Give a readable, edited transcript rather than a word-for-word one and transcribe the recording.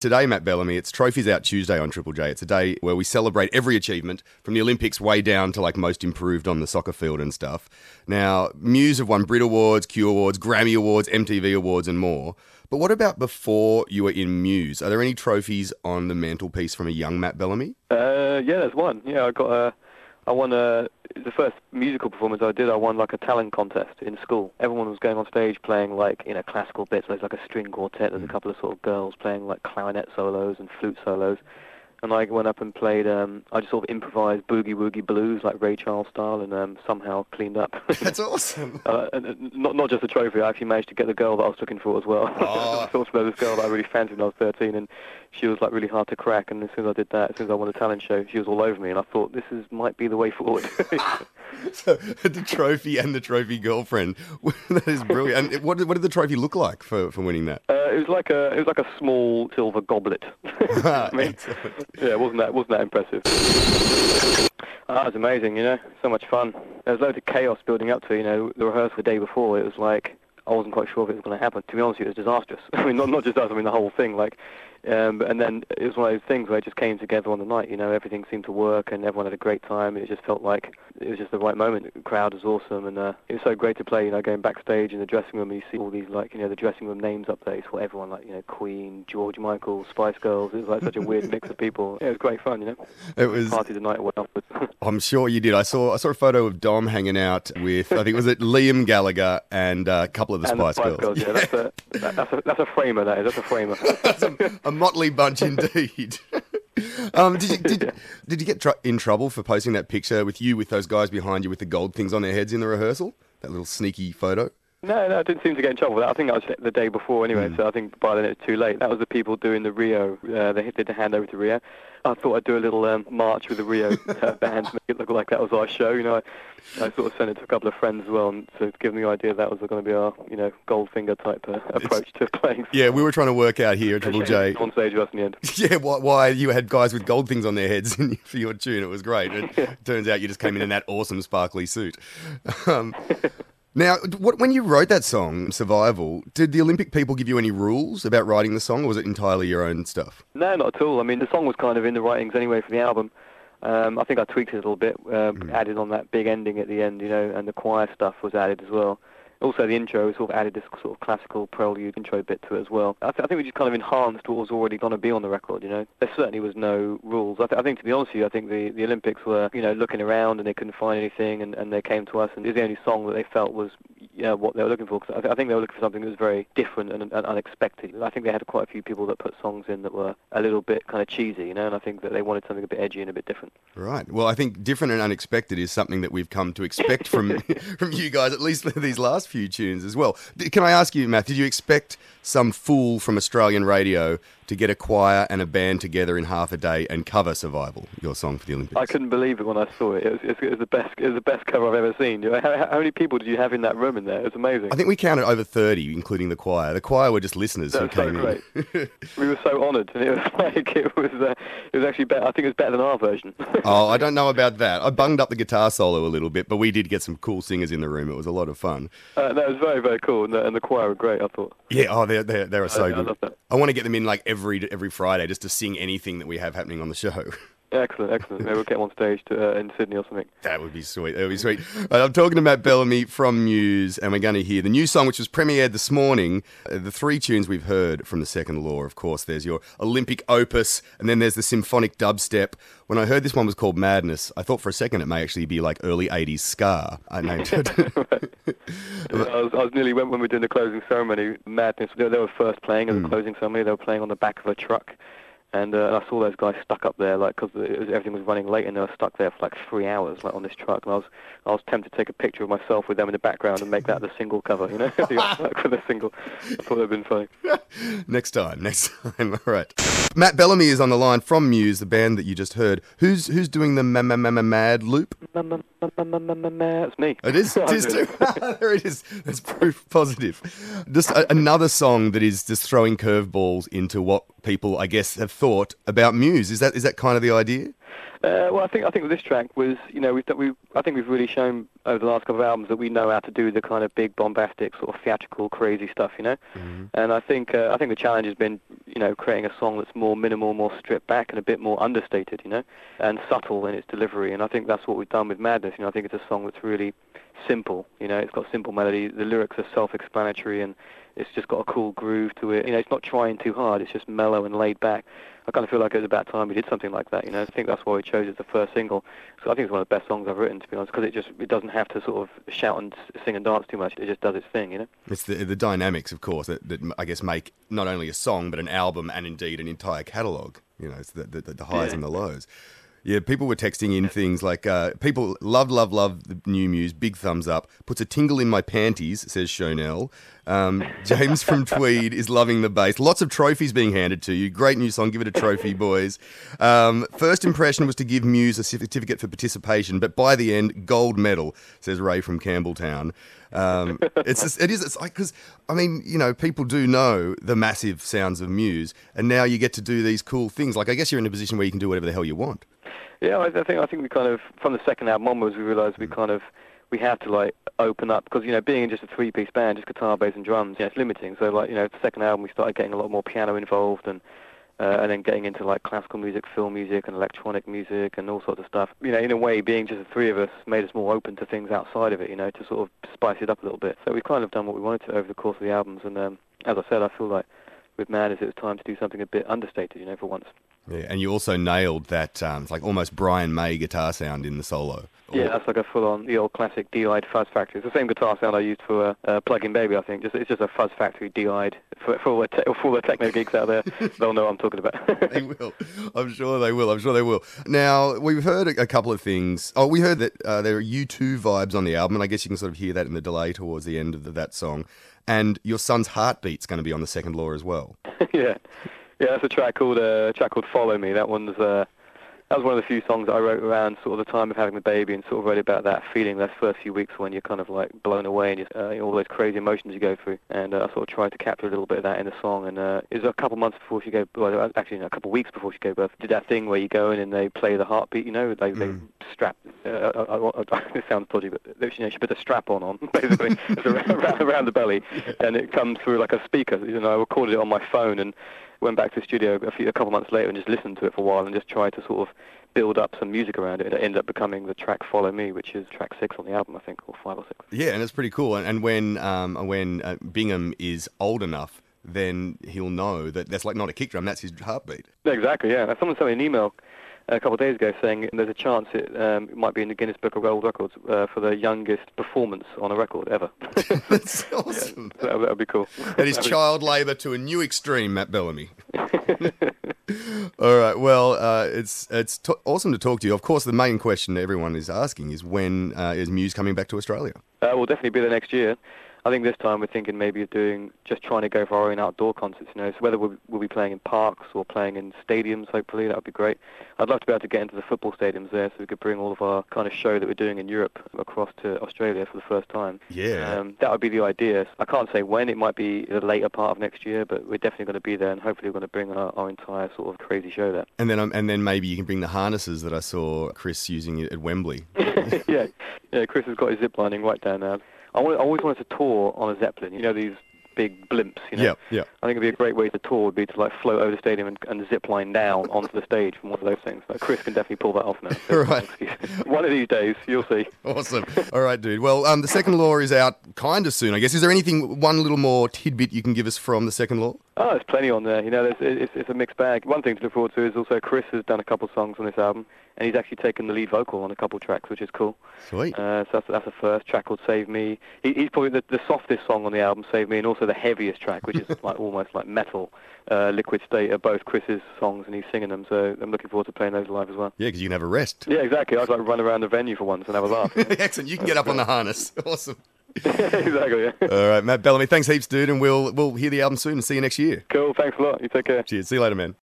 Today, Matt Bellamy, it's Trophies Out Tuesday on Triple J. It's a day where we celebrate every achievement from the Olympics way down to like most improved on the soccer field and stuff. Now, Muse have won Brit Awards, Q Awards, Grammy Awards, MTV Awards and more. But what about before you were in Muse? Are there any trophies on the mantelpiece from a young Matt Bellamy? Yeah, there's one. Yeah, I won the first musical performance I did. I won like a talent contest in school. Everyone was going on stage playing like, classical bits. There's like a string quartet. There's a couple of sort of girls playing like clarinet solos and flute solos. And I went up and played, I just sort of improvised Boogie Woogie Blues, like Ray Charles style, and somehow cleaned up. That's awesome. And not just a trophy, I actually managed to get the girl that I was looking for as well. Oh. I thought this girl that I really fancied when I was 13, and she was like really hard to crack, and as soon as I did that, as soon as I won a talent show, she was all over me, and I thought, might be the way forward. So, the trophy and the trophy girlfriend. That is brilliant. And what did the trophy look like for winning that? It was like a small silver goblet. Yeah, it wasn't that impressive. That was amazing, so much fun. There was loads of chaos building up to, the rehearsal the day before. It was like, I wasn't quite sure if it was going to happen. To be honest with you, it was disastrous. I mean, not just us, I mean the whole thing. And then it was one of those things where it just came together on the night, everything seemed to work and everyone had a great time. It just felt like it was just the right moment. The crowd was awesome and it was so great to play, going backstage in the dressing room and you see all these, the dressing room names up there. You saw everyone Queen, George Michael, Spice Girls. It was like such a weird mix of people. Yeah, it was great fun, It was... Party the night went upwards. I'm sure you did. I saw a photo of Dom hanging out with, I think, was it Liam Gallagher and a couple of the Spice Girls. Yeah, that's a framer, that is. That's a framer. That's a motley bunch indeed. Did you get in trouble for posting that picture with those guys behind you with the gold things on their heads in the rehearsal? That little sneaky photo? No, I didn't seem to get in trouble with that. I think that was the day before anyway, so I think by then it was too late. That was the people doing the Rio. They did the handover to Rio. I thought I'd do a little march with the Rio band to make it look like that was our show. I sort of sent it to a couple of friends as well, and to give them the idea that was going to be our, Goldfinger type approach to playing. Yeah, we were trying to work out here at Triple J. On stage with us in the end. Yeah, why you had guys with gold things on their heads for your tune. It was great. It turns out you just came in that awesome sparkly suit. Now, when you wrote that song, Survival, did the Olympic people give you any rules about writing the song, or was it entirely your own stuff? No, not at all. I mean, the song was kind of in the writings anyway for the album. I think I tweaked it a little bit, added on that big ending at the end, and the choir stuff was added as well. Also, the intro sort of added this sort of classical prelude intro bit to it as well. I think we just kind of enhanced what was already going to be on the record, There certainly was no rules. I think, to be honest with you, I think the Olympics were, looking around and they couldn't find anything, and they came to us, and it was the only song that they felt was what they were looking for. Cause I think they were looking for something that was very different and unexpected. I think they had quite a few people that put songs in that were a little bit kind of cheesy, and I think that they wanted something a bit edgy and a bit different. Right. Well, I think different and unexpected is something that we've come to expect from you guys, at least these last few tunes as well. Can I ask you, Matt, did you expect some fool from Australian radio to get a choir and a band together in half a day and cover Survival, your song for the Olympics? I couldn't believe it when I saw it. It was the best cover I've ever seen. How many people did you have in that room in there? It was amazing. I think we counted over 30, including the choir. The choir were just listeners who came in. We were so honoured, and it was actually better. I think it was better than our version. Oh, I don't know about that. I bunged up the guitar solo a little bit, but we did get some cool singers in the room. It was a lot of fun. That was very, very cool, and the choir were great, I thought. Yeah, they are so good. I love that. I want to get them in like every Friday just to sing anything that we have happening on the show. Excellent. Maybe we'll get them on stage in Sydney or something. That would be sweet. I'm talking to Matt Bellamy from Muse, and we're going to hear the new song, which was premiered this morning. The three tunes we've heard from The Second Law, of course. There's your Olympic opus, and then there's the symphonic dubstep. When I heard this one was called Madness, I thought for a second it may actually be like early 80s ska. I named it. I was nearly, when we were doing the closing ceremony, Madness, they were first playing at the closing ceremony. They were playing on the back of a truck. And I saw those guys stuck up there, because everything was running late, and they were stuck there for 3 hours, on this truck. And I was tempted to take a picture of myself with them in the background and make that the single cover, for the single. I thought that'd been funny. Next time. All right. Matt Bellamy is on the line from Muse, the band that you just heard. Who's doing the mad loop? It's me. It is too. There it is. That's proof positive. Just another song that is just throwing curveballs into what people, I guess, have thought about Muse. Is that kind of the idea? Well, I think with this track was, I think we've really shown over the last couple of albums that we know how to do the kind of big, bombastic, sort of theatrical, crazy stuff, Mm-hmm. And I think the challenge has been, creating a song that's more minimal, more stripped back, and a bit more understated, and subtle in its delivery. And I think that's what we've done with Madness. I think it's a song that's really simple. It's got simple melody. The lyrics are self-explanatory, and it's just got a cool groove to it. It's not trying too hard. It's just mellow and laid back. I kind of feel like it was about time we did something like that. I think that's why we chose it as the first single. So I think it's one of the best songs I've written, to be honest, because it doesn't have to sort of shout and sing and dance too much. It just does its thing, It's the dynamics, of course, that I guess make not only a song but an album and indeed an entire catalogue. It's the highs and the lows. Yeah, people were texting in things like, people love the new Muse, big thumbs up, puts a tingle in my panties, says Chanel. James from Tweed is loving the bass. Lots of trophies being handed to you. Great new song, give it a trophy, boys. First impression was to give Muse a certificate for participation, but by the end, gold medal, says Ray from Campbelltown. It's like, because, people do know the massive sounds of Muse, and now you get to do these cool things. Like, I guess you're in a position where you can do whatever the hell you want. Yeah, I think we kind of, from the second album onwards, we realised we have to like open up, because being in just a three-piece band, just guitar, bass, and drums, it's limiting. So the second album we started getting a lot more piano involved, and then getting into like classical music, film music, and electronic music, and all sorts of stuff. In a way, being just the three of us made us more open to things outside of it, to sort of spice it up a little bit. So we've kind of done what we wanted to over the course of the albums, and as I said, I feel like with Madness it was time to do something a bit understated, for once. Yeah, and you also nailed that, it's like almost Brian May guitar sound in the solo. Yeah, that's like a full-on, the old classic D-eyed Fuzz Factory. It's the same guitar sound I used for Plug-in Baby, I think. It's just a Fuzz Factory D-eyed. For all the techno geeks out there, they'll know what I'm talking about. They will. I'm sure they will. Now, we've heard a couple of things. Oh, we heard that there are U2 vibes on the album, and I guess you can sort of hear that in the delay towards the end of that song. And your son's heartbeat's going to be on the second law as well. Yeah, that's a track called Follow Me. That was one of the few songs that I wrote around sort of the time of having the baby, and sort of wrote about that feeling, those first few weeks when you're kind of like blown away, and all those crazy emotions you go through. And I sort of tried to capture a little bit of that in the song. And it was a couple months before she gave, well, actually a couple of weeks before she gave birth, did that thing where you go in and they play the heartbeat, they strap, it sounds dodgy, but she put a strap on basically, around the belly, and it comes through like a speaker. I recorded it on my phone and went back to the studio a couple months later and just listened to it for a while and just tried to sort of build up some music around it. It ended up becoming the track Follow Me, which is track 6 on the album, I think, or 5 or 6. Yeah, and it's pretty cool. And when Bingham is old enough, then he'll know that that's like not a kick drum, that's his heartbeat. Exactly, yeah. Someone sent me an email a couple of days ago saying there's a chance it might be in the Guinness Book of World Records for the youngest performance on a record ever. That's awesome. Yeah, that would be cool. That is child labour to a new extreme, Matt Bellamy. All right, well, it's awesome to talk to you. Of course, the main question everyone is asking is when is Muse coming back to Australia? We'll definitely be there next year. I think this time we're thinking maybe of just trying to go for our own outdoor concerts, So whether we'll be playing in parks or playing in stadiums, hopefully, that would be great. I'd love to be able to get into the football stadiums there so we could bring all of our kind of show that we're doing in Europe across to Australia for the first time. Yeah. That would be the idea. I can't say when. It might be the later part of next year, but we're definitely going to be there, and hopefully we're going to bring our entire sort of crazy show there. And then maybe you can bring the harnesses that I saw Chris using at Wembley. Yeah, Chris has got his zip lining right down there. I always wanted to tour on a Zeppelin, these big blimps, Yeah. I think it'd be a great way to tour would be to like float over the stadium and zip line down onto the stage from one of those things. Like, Chris can definitely pull that off now. Right. One of these days, you'll see. Awesome. All right, dude. Well, the second law is out kind of soon, I guess. Is there one little more tidbit you can give us from the second law? Oh, there's plenty on there. It's a mixed bag. One thing to look forward to is also Chris has done a couple of songs on this album, and he's actually taken the lead vocal on a couple of tracks, which is cool. Sweet. So that's a first track called Save Me. He's probably the softest song on the album, Save Me, and also the heaviest track, which is like almost like metal. Liquid State are both Chris's songs, and he's singing them, so I'm looking forward to playing those live as well. Yeah, because you can have a rest. Yeah, exactly. I'd like to run around the venue for once and have a laugh. Excellent. You can get up on the harness. Awesome. Exactly, yeah. All right, Matt Bellamy, thanks heaps, dude, and we'll hear the album soon and see you next year. Cool, thanks a lot. You take care. Cheers. See you later, man.